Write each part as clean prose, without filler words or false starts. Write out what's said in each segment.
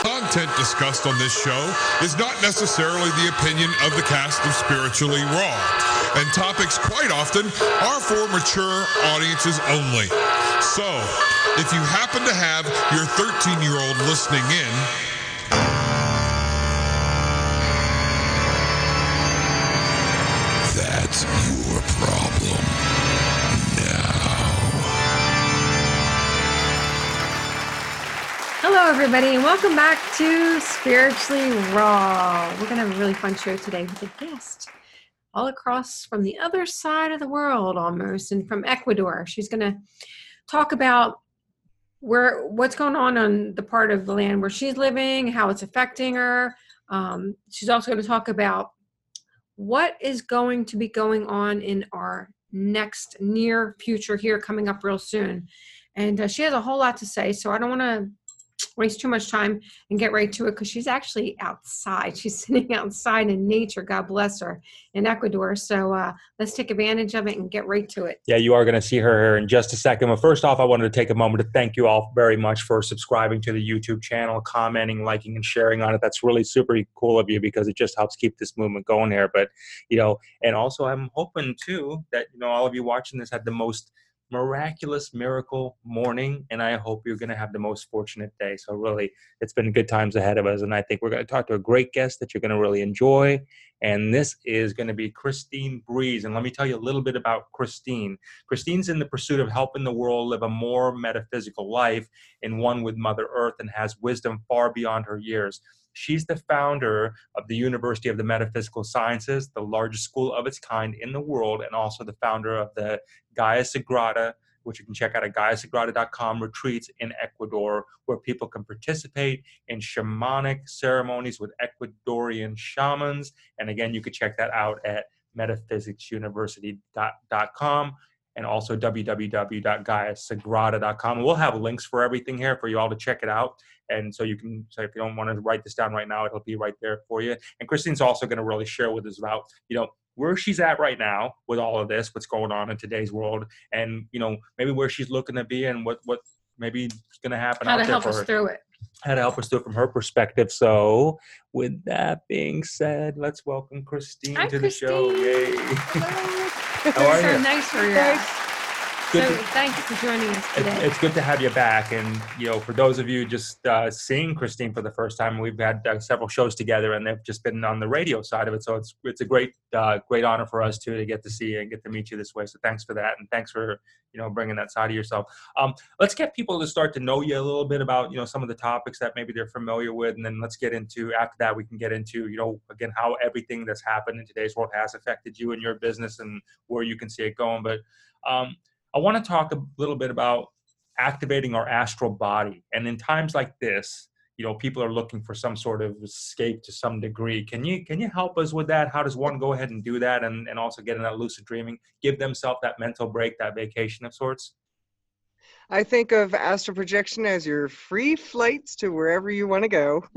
content discussed on this show is not necessarily the opinion of the cast of Spiritually Raw, and topics quite often are for mature audiences only. So, if you happen to have your 13-year-old listening in, that's your problem now. Hello, everybody, and welcome back to Spiritually Raw. We're going to have a really fun show today with a guest all across from the other side of the world almost, and from Ecuador. She's going to talk about what's going on the part of the land where she's living, how it's affecting her. She's also going to talk about what is going to be going on in our next near future here coming up real soon. And she has a whole lot to say, so I don't want to waste too much time and get right to it, because she's actually outside. She's sitting outside in nature, God bless her, in Ecuador. So let's take advantage of it and get right to it. Yeah, you are going to see her here in just a second. But first off, I wanted to take a moment to thank you all very much for subscribing to the YouTube channel, commenting, liking, and sharing on it. That's really super cool of you, because it just helps keep this movement going here. But, and also I'm hoping too that, all of you watching this had the most miraculous miracle morning, and I hope you're going to have the most fortunate day. So really, it's been good times ahead of us, and I think we're going to talk to a great guest that you're going to really enjoy, and this is going to be Christine Breeze. And let me tell you a little bit about Christine. Christine's in the pursuit of helping the world live a more metaphysical life in one with Mother Earth, and has wisdom far beyond her years. She's the founder of the University of the Metaphysical Sciences, the largest school of its kind in the world, and also the founder of the Gaia Sagrada, which you can check out at GaiaSagrada.com, retreats in Ecuador, where people can participate in shamanic ceremonies with Ecuadorian shamans. And again, you can check that out at metaphysicuniversity.com. and also www.GaiaSagrada.com. We'll have links for everything here for you all to check it out. And so if you don't want to write this down right now, it'll be right there for you. And Christine's also going to really share with us about, where she's at right now with all of this, what's going on in today's world, and, maybe where she's looking to be, and what maybe is going to happen out there for her. How to help us through it. How to help us through it from her perspective. So with that being said, let's welcome Christine to the show. Yay. How are you? So nice for you. Thank you for joining us today. It's good to have you back. And, for those of you just seeing Christine for the first time, we've had several shows together, and they've just been on the radio side of it. So it's a great honor for us too to get to see you and get to meet you this way. So thanks for that. And thanks for, bringing that side of yourself. Let's get people to start to know you a little bit about, some of the topics that maybe they're familiar with. And then let's get into, after that, we can get into, again, how everything that's happened in today's world has affected you and your business and where you can see it going. But, I want to talk a little bit about activating our astral body. And in times like this, people are looking for some sort of escape to some degree. Can you help us with that? How does one go ahead and do that, and also get in that lucid dreaming, give themselves that mental break, that vacation of sorts? I think of astral projection as your free flights to wherever you want to go.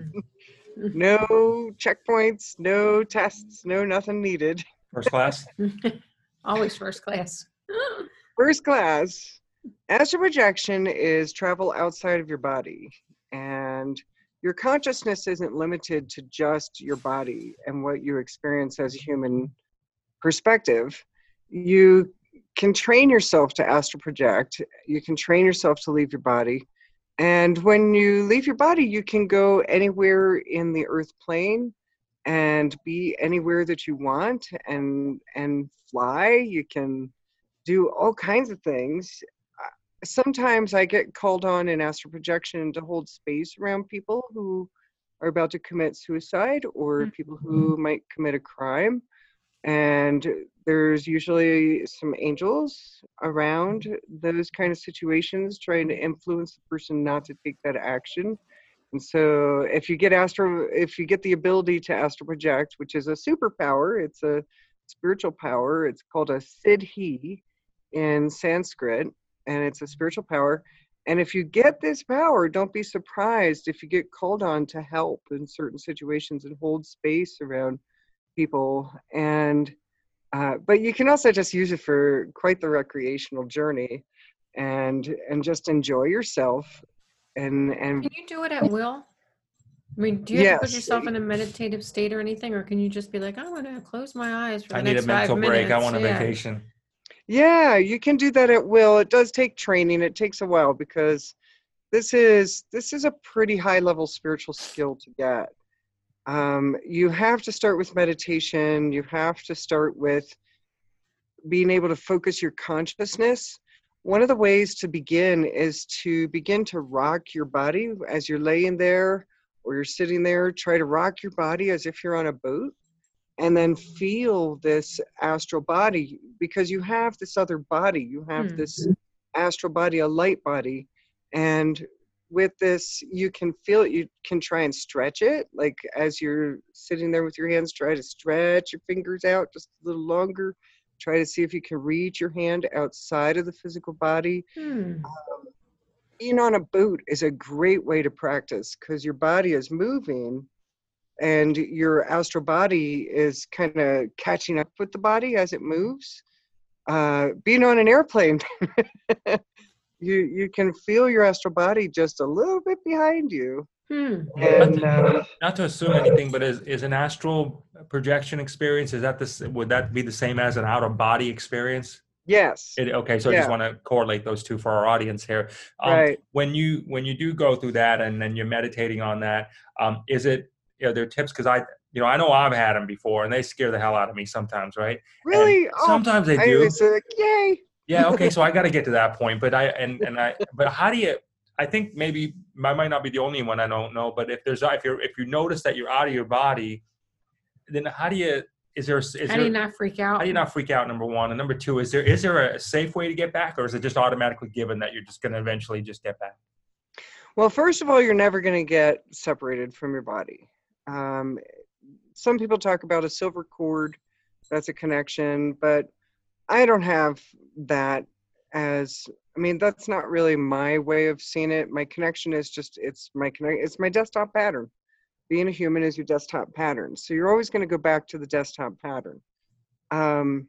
No checkpoints, no tests, no nothing needed. First class? Always first class. First class. Astral projection is travel outside of your body, and your consciousness isn't limited to just your body and what you experience as a human perspective. You can train yourself to astral project. You can train yourself to leave your body. And when you leave your body, you can go anywhere in the earth plane and be anywhere that you want, and fly. You can do all kinds of things. Sometimes I get called on in astral projection to hold space around people who are about to commit suicide, or people who might commit a crime. And there's usually some angels around those kind of situations trying to influence the person not to take that action. And so if you get the ability to astral project, which is a superpower, it's a spiritual power, it's called a siddhi in Sanskrit, and it's a spiritual power. And if you get this power, don't be surprised if you get called on to help in certain situations and hold space around people. And but you can also just use it for quite the recreational journey, and just enjoy yourself. And can you do it at will? I mean, do you have to put Yes. yourself in a meditative state or anything, or can you just be like, I'm going to close my eyes for the I need a next 5 mental minutes? break. I want a Yeah. vacation. Yeah, you can do that at will. It does take training. It takes a while because this is a pretty high level spiritual skill to get. You have to start with meditation. You have to start with being able to focus your consciousness. One of the ways to begin is to begin to rock your body as you're laying there or you're sitting there. Try to rock your body as if you're on a boat, and then feel this astral body, because you have this other body. You have this astral body, a light body. And with this, you can feel it. You can try and stretch it. Like as you're sitting there with your hands, try to stretch your fingers out just a little longer. Try to see if you can reach your hand outside of the physical body. Being on a boat is a great way to practice because your body is moving and your astral body is kind of catching up with the body as it moves. Being on an airplane, you can feel your astral body just a little bit behind you. And Not to assume anything, but is an astral projection experience, would that be the same as an out of body experience? yes. Okay, so I just want to correlate those two for our audience here. Right. When you do go through that and then you're meditating on that, is it, there are tips? Because I know I've had them before and they scare the hell out of me sometimes, right? Really? And sometimes they do. It's like, yay. Yeah. Okay. So I got to get to that point, but but how do you? I think maybe I might not be the only one. I don't know, but if you notice that you're out of your body, then how do you? How do you not freak out? How do you not freak out? Number one, and number two, is there a safe way to get back, or is it just automatically given that you're just going to eventually just get back? Well, first of all, you're never going to get separated from your body. Some people talk about a silver cord. That's a connection, but I don't have that that's not really my way of seeing it. My connection is just, it's my desktop pattern. Being a human is your desktop pattern. So you're always going to go back to the desktop pattern. And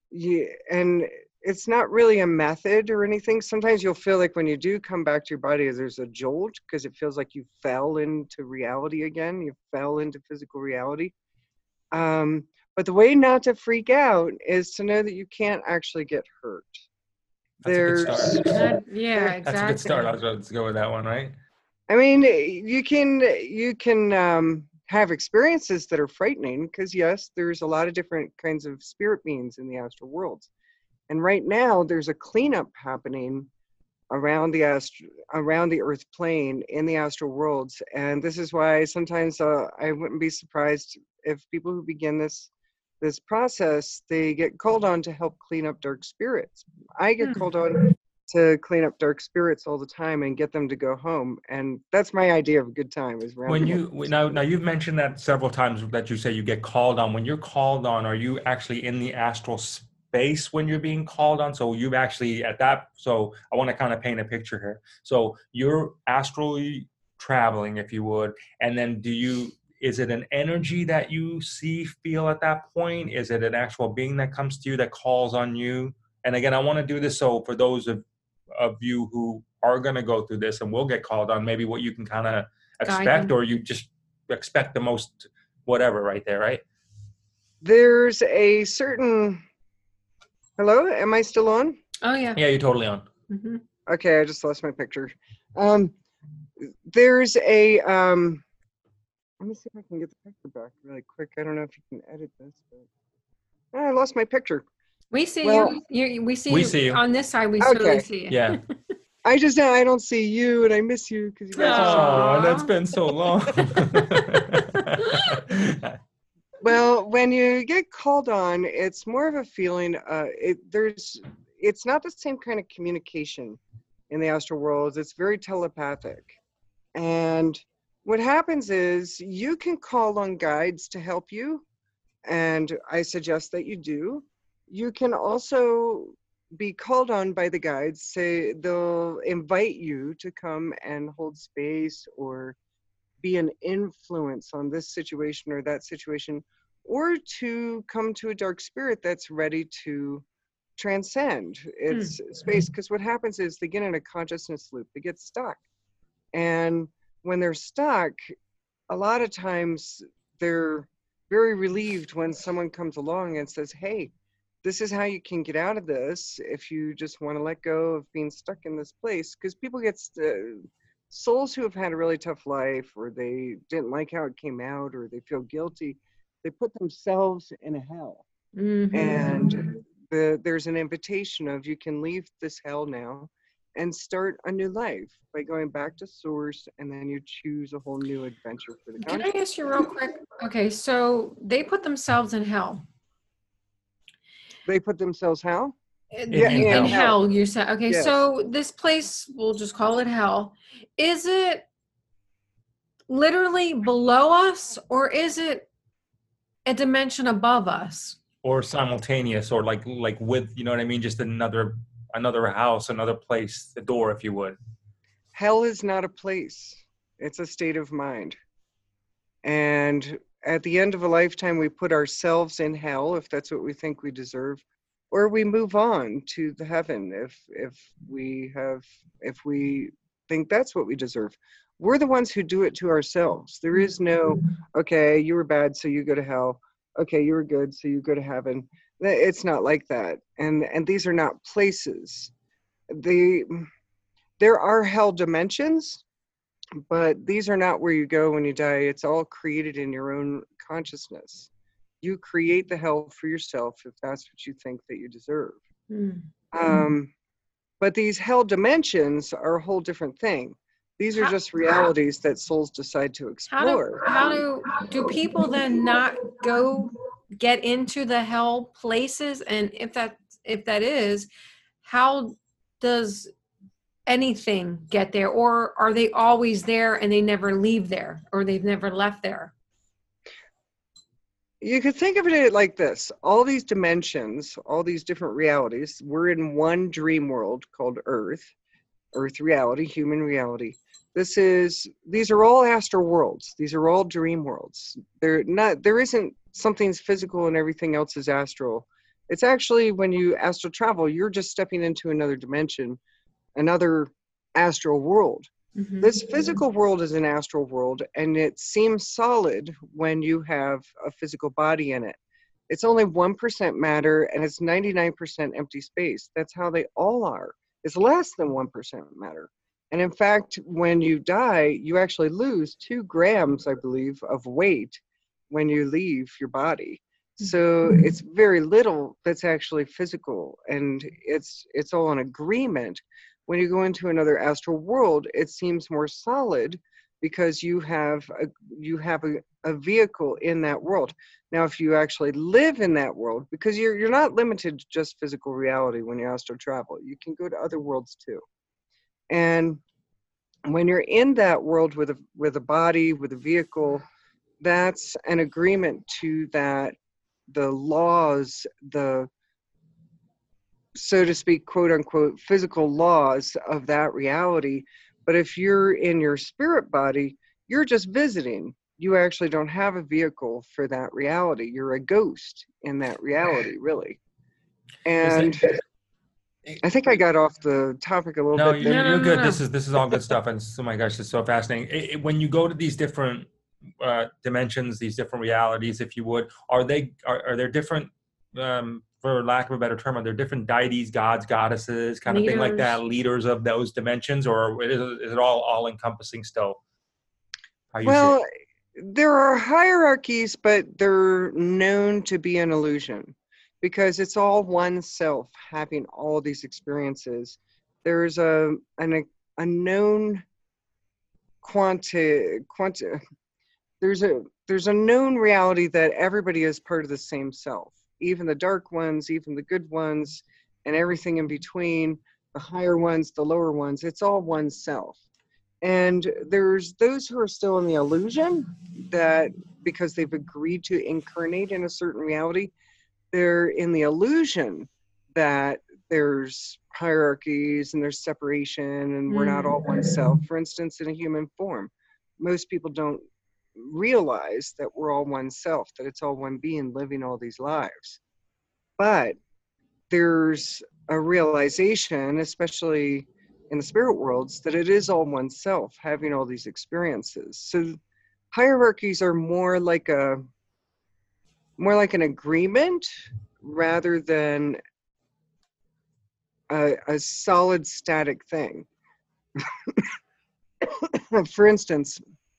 it's not really a method or anything. Sometimes you'll feel like when you do come back to your body, there's a jolt because it feels like you fell into reality again. You fell into physical reality. But the way not to freak out is to know that you can't actually get hurt. That's a good start. Yeah, exactly. That's a good start. I was going to go with that one, right? I mean, you can have experiences that are frightening because yes, there's a lot of different kinds of spirit beings in the astral worlds, and right now there's a cleanup happening around the earth plane in the astral worlds, and this is why sometimes I wouldn't be surprised if people who begin this process, they get called on to help clean up dark spirits. I get called on to clean up dark spirits all the time and get them to go home, and that's my idea of a good time. Is now you've mentioned that several times that you say you get called on. When you're called on, are you actually in the astral space when you're being called on? So you've actually so I want to kind of paint a picture here. So you're astrally traveling, if you would, and then is it an energy that you feel at that point? Is it an actual being that comes to you that calls on you? And again, I want to do this so for those of you who are going to go through this and will get called on, maybe what you can kind of expect, or you just expect the most whatever right there, right? There's a certain... Hello? Am I still on? Oh, yeah. Yeah, you're totally on. Mm-hmm. Okay, I just lost my picture. There's a... let me see if I can get the picture back really quick. I don't know if you can edit this, but I lost my picture. We see you. We see you on this side. We totally see you. Yeah. I don't see you, and I miss you because you guys are. Oh, that's been so long. Well, when you get called on, it's more of a feeling. It's not the same kind of communication in the astral worlds. It's very telepathic, and what happens is you can call on guides to help you, and I suggest that you do. You can also be called on by the guides. Say they'll invite you to come and hold space or be an influence on this situation or that situation, or to come to a dark spirit that's ready to transcend its space. Because what happens is they get in a consciousness loop. They get stuck. And when they're stuck, a lot of times they're very relieved when someone comes along and says, hey, this is how you can get out of this if you just want to let go of being stuck in this place. Because people get souls who have had a really tough life, or they didn't like how it came out, or they feel guilty, they put themselves in a hell. Mm-hmm. And there's an invitation of, you can leave this hell now and start a new life by going back to source, and then you choose a whole new adventure for the Can country. I ask you real quick? Okay, so they put themselves in hell. They put themselves how? Yeah, in In hell. hell, you said. Okay, Yes. so this place, we'll just call it hell. Is it literally below us, or is it a dimension above us? Or simultaneous, or like with, you know what I mean? Just another house, another place, the door, if you would. Hell is not a place. It's a state of mind. And at the end of a lifetime, we put ourselves in hell, if that's what we think we deserve, or we move on to the heaven if we think that's what we deserve. We're the ones who do it to ourselves. There is no, okay, you were bad, so you go to hell. Okay, you were good, so you go to heaven. It's not like that. And these are not places. There are hell dimensions, but these are not where you go when you die. It's all created in your own consciousness. You create the hell for yourself if that's what you think that you deserve. But these hell dimensions are a whole different thing. These are just realities that souls decide to explore. How do people then not get into the hell places? And if that is, how does anything get there? Or are they always there and they never leave there, or they've never left there? You could think of it like this. All these dimensions, all these different realities, we're in one dream world called Earth reality, human reality. These are all astral worlds. These are all dream worlds. There isn't something's physical and everything else is astral. It's actually, when you astral travel, you're just stepping into another dimension, another astral world. Mm-hmm. This physical world is an astral world, and it seems solid when you have a physical body in it. It's only 1% matter, and it's 99% empty space. That's how they all are. It's less than 1% matter. And in fact, when you die, you actually lose 2 grams, I believe, of weight when you leave your body. So it's very little that's actually physical, and it's all an agreement. When you go into another astral world, it seems more solid because you have a vehicle in that world. Now, if you actually live in that world, because you're not limited to just physical reality when you astral travel, you can go to other worlds too. And when you're in that world with a body, with a vehicle, that's an agreement to that, the laws, the, so to speak, quote unquote, physical laws of that reality. But if you're in your spirit body, you're just visiting. You actually don't have a vehicle for that reality. You're a ghost in that reality, really. And I think I got off the topic a little bit. You're good. No. This is all good stuff. And oh my gosh, it's so fascinating. When you go to these different dimensions, these different realities, if you would, are there different, for lack of a better term, are there different deities, gods, goddesses, kind of thing like that, leaders of those dimensions, or is it all encompassing still? Well, there are hierarchies, but they're known to be an illusion because it's all one self having all these experiences. There's a known there's a known reality that everybody is part of the same self, even the dark ones, even the good ones, and everything in between, the higher ones, the lower ones. It's all one self. And there's those who are still in the illusion that because they've agreed to incarnate in a certain reality, they're in the illusion that there's hierarchies and there's separation and we're not all one self. For instance, in a human form, most people don't realize that we're all one self, that it's all one being living all these lives. But there's a realization, especially in the spirit worlds, that it is all one self having all these experiences. So hierarchies are more like an agreement rather than a solid static thing. For instance,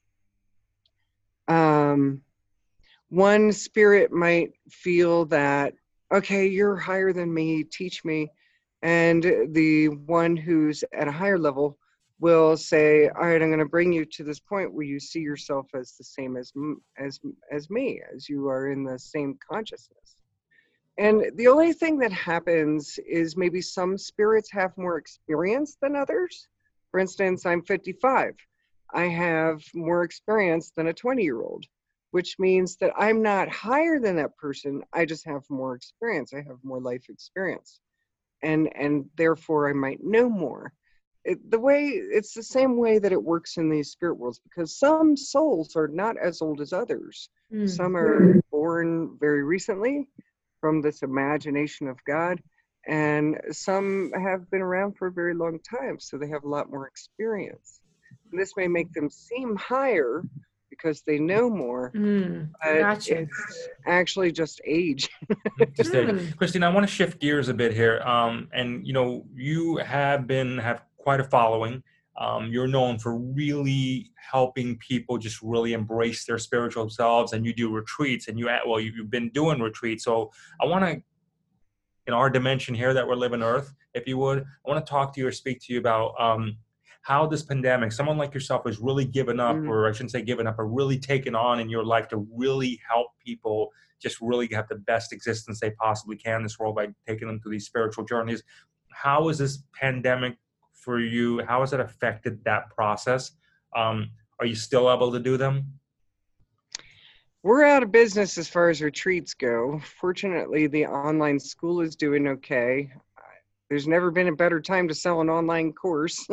one spirit might feel that, okay, you're higher than me, teach me. And the one who's at a higher level will say, all right, I'm going to bring you to this point where you see yourself as the same as me, as you are in the same consciousness. And the only thing that happens is maybe some spirits have more experience than others. For instance, I'm 55. I have more experience than a 20-year-old, which means that I'm not higher than that person. I just have more experience. I have more life experience. And therefore I might know more. It's the same way that it works in these spirit worlds, because some souls are not as old as others. Some are born very recently from this imagination of God, and some have been around for a very long time, so they have a lot more experience. And this may make them seem higher because they know more, but Gotcha. it's actually just age. Christine, I want to shift gears a bit here. And you have quite a following. You're known for really helping people just really embrace their spiritual selves, and you do retreats, and you've been doing retreats. So I want to, in our dimension here that we're living Earth, if you would, I want to talk to you or speak to you about how this pandemic, someone like yourself has really given up, or I shouldn't say given up, but really taken on in your life to really help people just really have the best existence they possibly can in this world by taking them through these spiritual journeys. How is this pandemic for you? How has it affected that process? Are you still able to do them? We're out of business as far as retreats go. Fortunately, the online school is doing okay. There's never been a better time to sell an online course.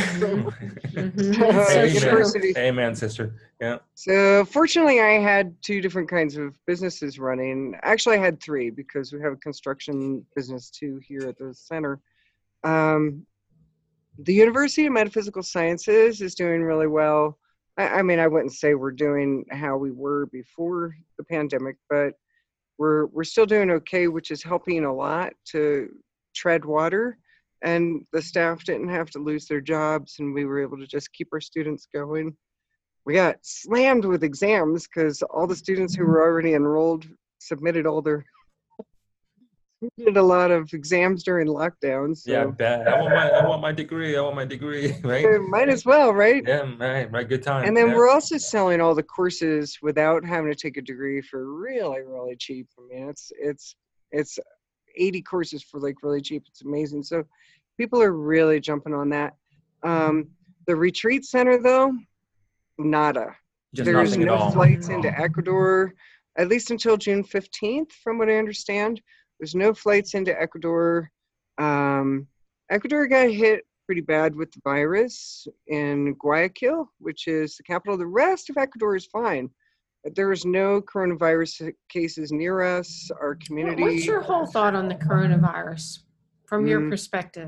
Amen, sister. Yeah. So fortunately, I had two different kinds of businesses running. Actually, I had three, because we have a construction business too here at the center. The University of Metaphysical Sciences is doing really well. I mean, I wouldn't say we're doing how we were before the pandemic, but we're still doing okay, which is helping a lot to tread water, and the staff didn't have to lose their jobs, and we were able to just keep our students going. We got slammed with exams because all the students who were already enrolled submitted did a lot of exams during lockdown. So. Yeah, I bet. I want my degree. Right? Might as well, right? Yeah, right. Good time. And then we're also selling all the courses without having to take a degree for really, really cheap. I mean, it's 80 courses for like really cheap. It's amazing. So people are really jumping on that. The retreat center, though, nada. There's no flights into Ecuador, at least until June 15th, from what I understand. There's no flights into Ecuador. Ecuador got hit pretty bad with the virus in Guayaquil, which is the capital. The rest of Ecuador is fine. There is no coronavirus cases near us. Our community. What's your whole thought on the coronavirus from your perspective?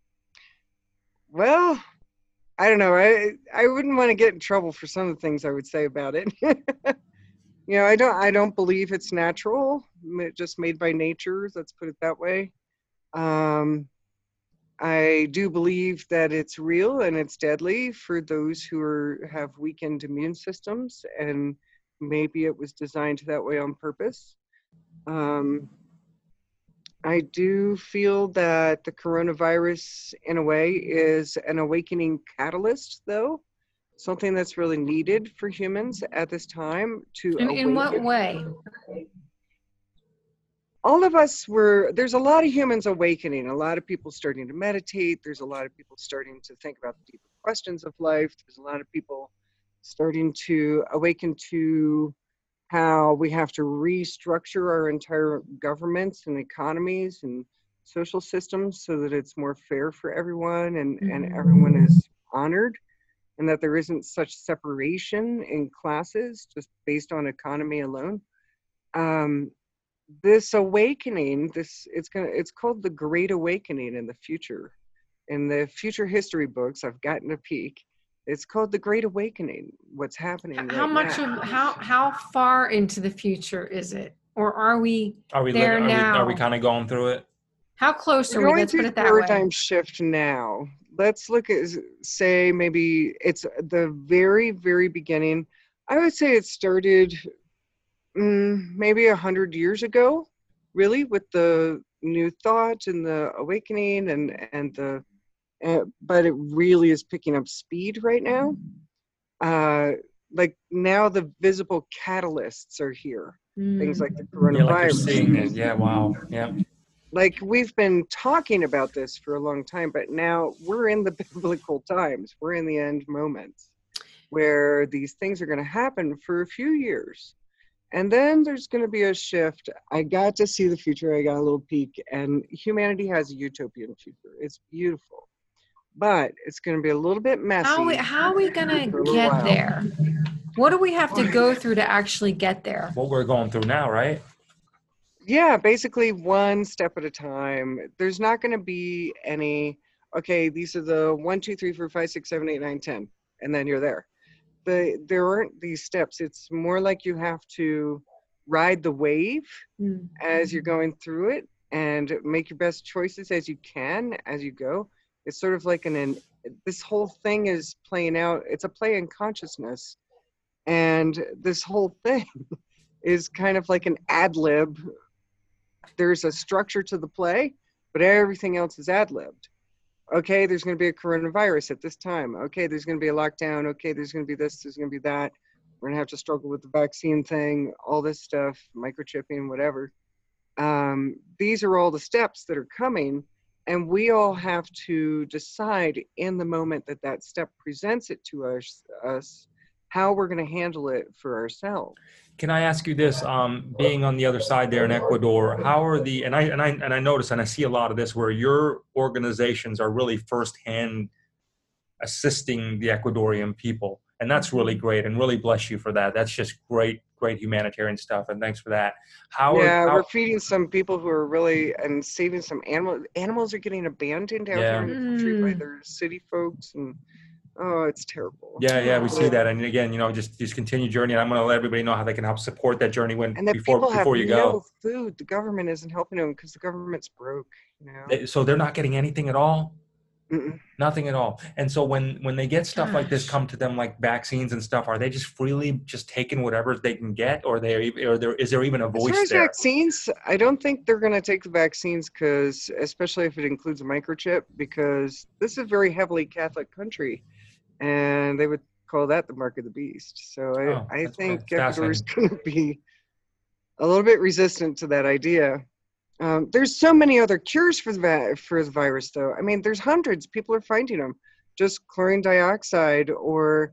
Well, I don't know. I wouldn't want to get in trouble for some of the things I would say about it. I don't believe it's natural, just made by nature. Let's put it that way. I do believe that it's real and it's deadly for those who have weakened immune systems, and maybe it was designed that way on purpose. I do feel that the coronavirus, in a way, is an awakening catalyst, though. Something that's really needed for humans at this time to awaken. In what way? All of us there's a lot of humans awakening, a lot of people starting to meditate, there's a lot of people starting to think about the deeper questions of life, there's a lot of people starting to awaken to how we have to restructure our entire governments and economies and social systems so that it's more fair for everyone and everyone is honored, and that there isn't such separation in classes just based on economy alone. This awakening, it's called the Great Awakening in the future. In the future history books, I've gotten a peek, It's called the Great Awakening. What's happening How right much now. of how far into the future is it, or are we Are we there are we now? kind of going through it? How close We're are we? going Let's put through it that way. paradigm shift now. Let's look at, say, maybe it's the very, very beginning. I would say it started maybe 100 years ago, really, with the new thought and the awakening and the, but it really is picking up speed right now. Like now the visible catalysts are here. Things like the Yeah, like you're coronavirus. seeing it. Yeah, wow. Yeah. Like we've been talking about this for a long time, but now we're in the biblical times. We're in the end moments where these things are going to happen for a few years. And then there's going to be a shift. I got to see the future. I got a little peek, and humanity has a utopian future. It's beautiful, but it's going to be a little bit messy How are we gonna for a little get while. there? What do we have to go through to actually get there? What we're going through now, right? Yeah, basically one step at a time. There's not going to be any, okay, these are the 1, 2, 3, 4, 5, 6, 7, 8, 9, 10, and then you're there. There aren't these steps. It's more like you have to ride the wave as you're going through it and make your best choices as you can as you go. It's sort of like this whole thing is playing out. It's a play in consciousness. And this whole thing is kind of like an ad lib. There's a structure to the play, but everything else is ad libbed. Okay, there's going to be a coronavirus at this time. Okay, there's going to be a lockdown. Okay, there's going to be this, there's going to be that. We're going to have to struggle with the vaccine thing, all this stuff, microchipping, whatever. These are all the steps that are coming, and we all have to decide in the moment that that step presents it to us how we're going to handle it for ourselves. Can I ask you this? Being on the other side there in Ecuador, how are the and I notice and I see a lot of this where your organizations are really firsthand assisting the Ecuadorian people, and that's really great and really bless you for that. That's just great humanitarian stuff, and thanks for that. We're feeding some people who are really and saving some animals. Animals are getting abandoned out here in the country by their city folks, and oh, it's terrible. Yeah, we see that. And again, just continue journey. And I'm going to let everybody know how they can help support that journey before you go. No food. The government isn't helping them because the government's broke. So they're not getting anything at all. Mm-mm. Nothing at all. And so when they get stuff like this come to them, like vaccines and stuff, are they just freely just taking whatever they can get, or is there even a voice as far as there? Vaccines, I don't think they're going to take the vaccines because, especially if it includes a microchip, because this is a very heavily Catholic country. And they would call that the mark of the beast. So I think Ecuador is going to be a little bit resistant to that idea. There's so many other cures for the virus, though. I mean, there's hundreds. People are finding them. Just chlorine dioxide, or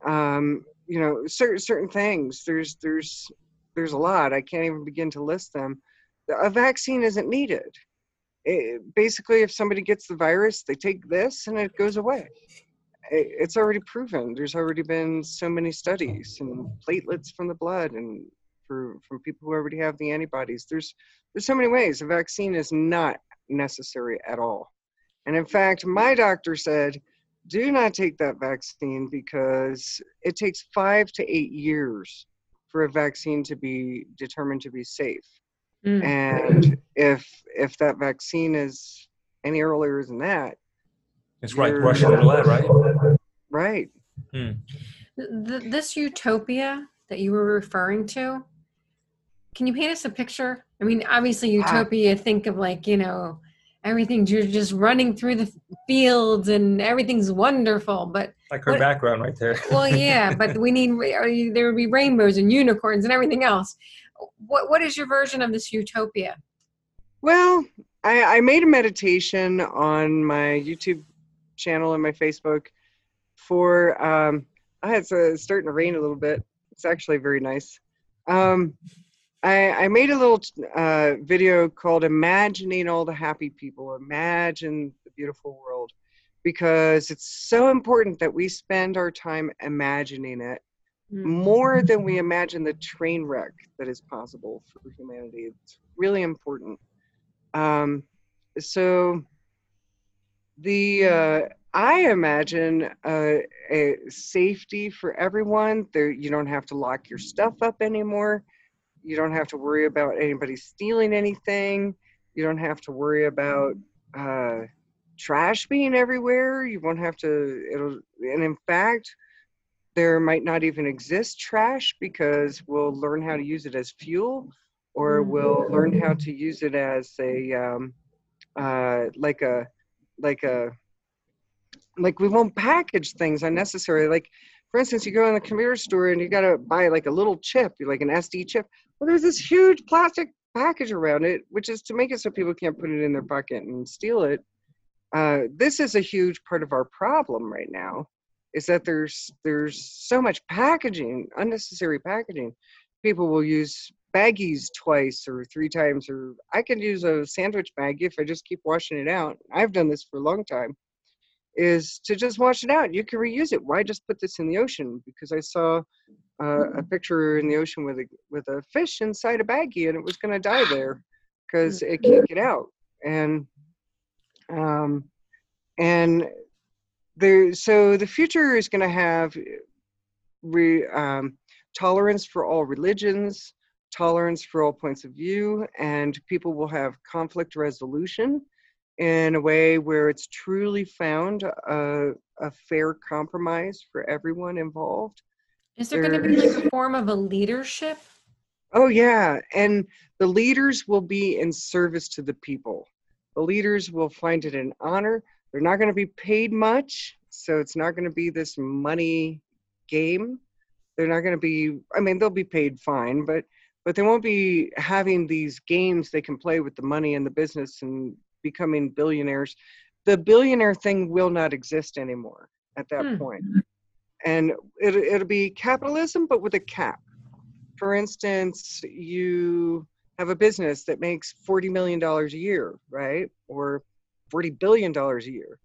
certain things. There's a lot. I can't even begin to list them. A vaccine isn't needed. Basically, if somebody gets the virus, they take this and it goes away. It's already proven. There's already been so many studies and platelets from the blood and from people who already have the antibodies. There's so many ways. A vaccine is not necessary at all. And in fact, my doctor said, do not take that vaccine because it takes 5 to 8 years for a vaccine to be determined to be safe. And if that vaccine is any earlier than that, it's like Russian roulette, right? Right. This utopia that you were referring to, can you paint us a picture? I mean, obviously utopia, think of like, everything, you're just running through the fields and everything's wonderful, but like her background right there. Well, yeah, but there would be rainbows and unicorns and everything else. What is your version of this utopia? Well, I made a meditation on my YouTube channel and my Facebook for it's starting to rain a little bit. It's actually very nice. I made a little video called Imagining All the Happy People, Imagine the Beautiful World, because it's so important that we spend our time imagining it more than we imagine the train wreck that is possible for humanity. It's really important. So I imagine a safety for everyone. There, you don't have to lock your stuff up anymore. You don't have to worry about anybody stealing anything. You don't have to worry about trash being everywhere. You won't have to. And in fact, there might not even exist trash because we'll learn how to use it as fuel, or we'll learn how to use it as a like a like a like we won't package things unnecessarily. Like, for instance, you go in the computer store and you got to buy like a little chip, like an SD chip. Well, there's this huge plastic package around it, which is to make it so people can't put it in their pocket and steal it. This is a huge part of our problem right now, is that there's so much packaging, unnecessary packaging. People will use baggies twice or 3 times, or I can use a sandwich baggie if I just keep washing it out. I've done this for a long time, is to just wash it out. You can reuse it. Why just put this in the ocean? Because I saw a picture in the ocean with a fish inside a baggie, and it was going to die there because it can't get out. And so the future is going to have tolerance for all religions, tolerance for all points of view, and people will have conflict resolution in a way where it's truly found a fair compromise for everyone involved. Is there going to be like a form of a leadership? Oh, yeah. And the leaders will be in service to the people. The leaders will find it an honor. They're not going to be paid much, so it's not going to be this money game. They're not going to be, I mean, they'll be paid fine, but they won't be having these games they can play with the money and the business and becoming billionaires. The billionaire thing will not exist anymore at that point. And it'll be capitalism, but with a cap. For instance, you have a business that makes $40 million a year, right? Or $40 billion a year.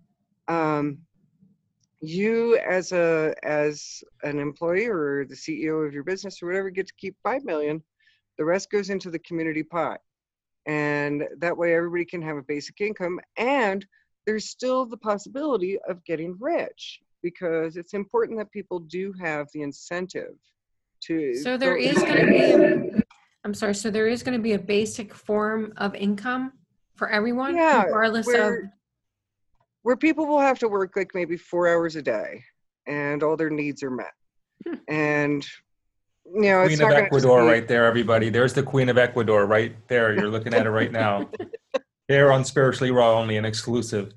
You as an employee or the CEO of your business or whatever get to keep $5 million. The rest goes into the community pot. And that way everybody can have a basic income, and there's still the possibility of getting rich, because it's important that people do have the incentive to. So there is going to be so there is going to be a basic form of income for everyone, regardless of where people will have to work like maybe 4 hours a day and all their needs are met. And you know, Queen of Ecuador right there, everybody. There's the Queen of Ecuador right there. You're looking at it right now. They're on Spiritually Raw only, an exclusive.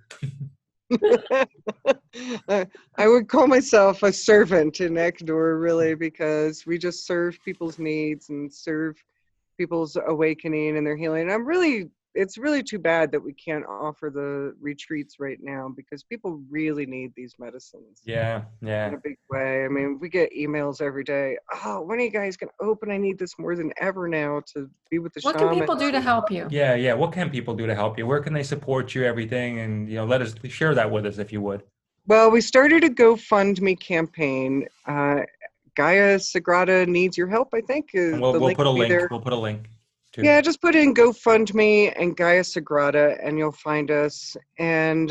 I would call myself a servant in Ecuador, really, because we just serve people's needs and serve people's awakening and their healing. It's really too bad that we can't offer the retreats right now, because people really need these medicines. Yeah. In a big way. I mean, we get emails every day. Oh, when are you guys going to open? I need this more than ever now to be with the shaman. What can people do to help you? Yeah. What can people do to help you? Where can they support you? Everything, and let us share that with us if you would. Well, we started a GoFundMe campaign. Gaia Sagrada needs your help, I think. We'll put a link. We'll put a link. Yeah, just put in GoFundMe and Gaia Sagrada and you'll find us. And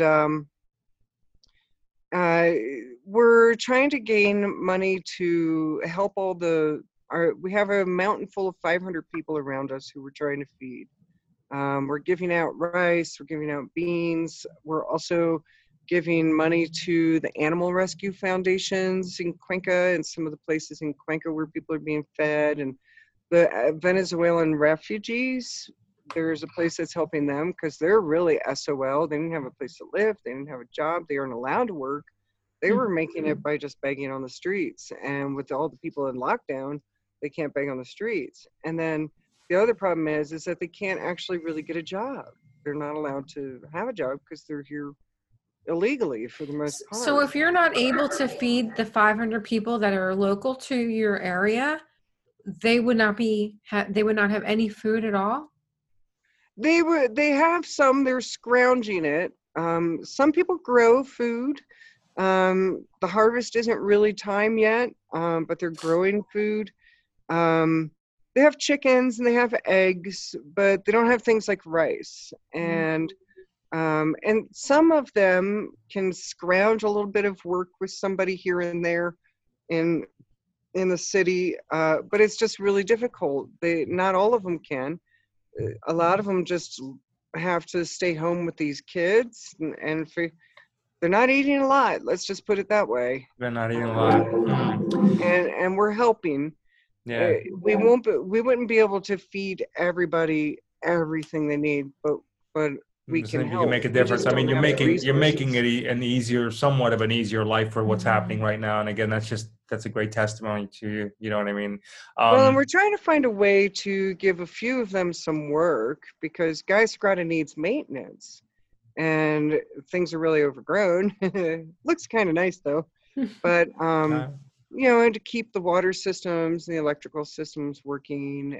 we're trying to gain money to help we have a mountain full of 500 people around us who we're trying to feed. We're giving out rice, we're giving out beans. We're also giving money to the animal rescue foundations in Cuenca and some of the places in Cuenca where people are being fed, and the Venezuelan refugees. There's a place that's helping them because they're really SOL. They didn't have a place to live. They didn't have a job. They aren't allowed to work. They were making it by just begging on the streets. And with all the people in lockdown, they can't beg on the streets. And then the other problem is that they can't actually really get a job. They're not allowed to have a job because they're here illegally for the most part. So if you're not able to feed the 500 people that are local to your area, they would not have any food at all? They have some. They're scrounging it. Some people grow food. The harvest isn't really time yet, but they're growing food. They have chickens and they have eggs, but they don't have things like rice. And And some of them can scrounge a little bit of work with somebody here and there in the city, but it's just really difficult. Not all of them can. A lot of them just have to stay home with these kids, and they're not eating a lot. Let's just put it that way. They're not eating a lot. And we're helping. Yeah. We wouldn't be able to feed everybody everything they need, but we I can think you help. can make a We difference. just I mean, don't you're have the making resources. it an easier, somewhat of an easier life for what's happening right now. And again, that's a great testimony to you. You know what I mean? Well, and we're trying to find a way to give a few of them some work, because Guy Sagrada needs maintenance, and things are really overgrown. Looks kind of nice though, but you know, and to keep the water systems, the electrical systems working,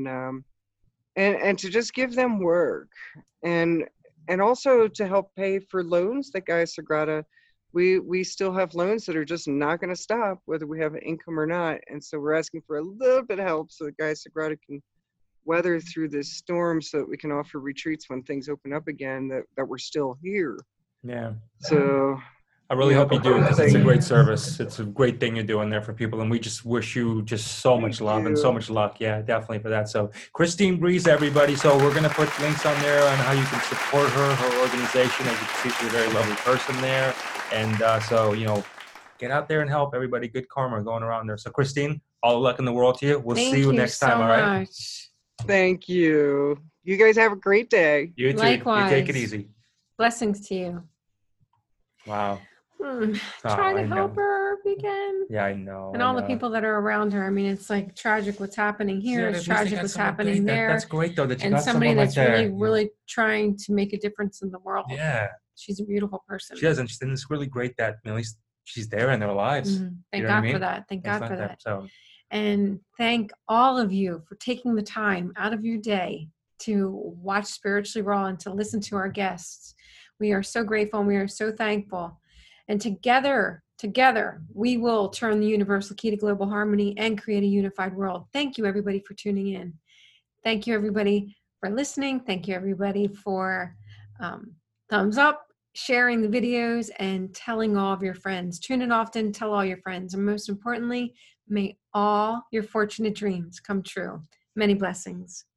and to just give them work, and also to help pay for loans that Guy Sagrada. We still have loans that are just not going to stop whether we have income or not, and so we're asking for a little bit of help so that Guy Sagrada can weather through this storm, so that we can offer retreats when things open up again, that we're still here. Yeah. So I really hope you do, because it's a thing- great service. It's a great thing you're doing there for people, and we just wish you just so much Thank love and you. so much luck. Yeah, definitely for that. So Christine Breeze, everybody. So we're going to put links on there on how you can support her organization. As you can see, she's a very lovely person there. And so, you know, get out there and help everybody. Good karma going around there. So Christine, all the luck in the world to you. We'll see you next time. All right. Much. Thank you. You guys have a great day. You too. Likewise. You take it easy. Blessings to you. Wow. Try I to help know. her again. Yeah, I know. And all the people that are around her. I mean, it's like tragic what's happening here. It's tragic what's happening there. That's great though, that you And got somebody someone that's like that. really, really trying to make a difference in the world. Yeah, She's a beautiful person. she does, and it's really great that at least she's there in their lives. Thank You know God what I mean? for that. Thank God It's for like that. So And thank all of you for taking the time out of your day to watch Spiritually Raw and to listen to our guests. We are so grateful and we are so thankful. And together, we will turn the universal key to global harmony and create a unified world. Thank you, everybody, for tuning in. Thank you, everybody, for listening. Thank you, everybody, for thumbs up, sharing the videos, and telling all of your friends. Tune in often, tell all your friends. And most importantly, may all your fortunate dreams come true. Many blessings.